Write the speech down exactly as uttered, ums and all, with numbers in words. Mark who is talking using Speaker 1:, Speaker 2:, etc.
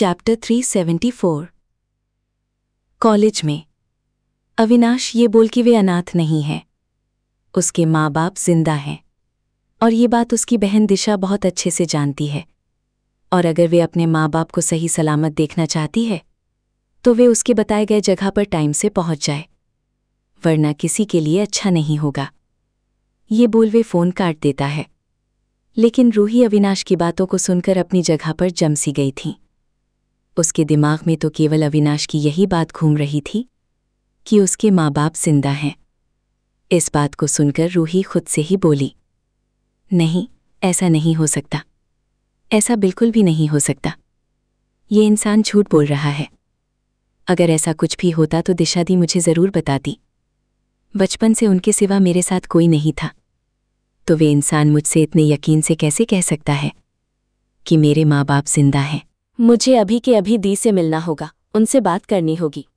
Speaker 1: Chapter तीन सौ चौहत्तर। कॉलेज में अविनाश ये बोल कि वे अनाथ नहीं हैं। उसके माँ बाप जिंदा हैं और ये बात उसकी बहन दिशा बहुत अच्छे से जानती है। और अगर वे अपने माँ बाप को सही सलामत देखना चाहती है तो वे उसके बताए गए जगह पर टाइम से पहुंच जाए, वरना किसी के लिए अच्छा नहीं होगा। ये बोल वे फ़ोन काट देता है। लेकिन रूही अविनाश की बातों को सुनकर अपनी जगह पर जम सी गई थी। उसके दिमाग में तो केवल अविनाश की यही बात घूम रही थी कि उसके माँ बाप जिंदा हैं। इस बात को सुनकर रूही खुद से ही बोली, नहीं, ऐसा नहीं हो सकता, ऐसा बिल्कुल भी नहीं हो सकता। ये इंसान झूठ बोल रहा है। अगर ऐसा कुछ भी होता तो दिशा दी मुझे ज़रूर बताती। बचपन से उनके सिवा मेरे साथ कोई नहीं था, तो वे इंसान मुझसे इतने यकीन से कैसे कह सकता है कि मेरे माँ बाप जिंदा हैं।
Speaker 2: मुझे अभी के अभी दी से मिलना होगा, उनसे बात करनी होगी।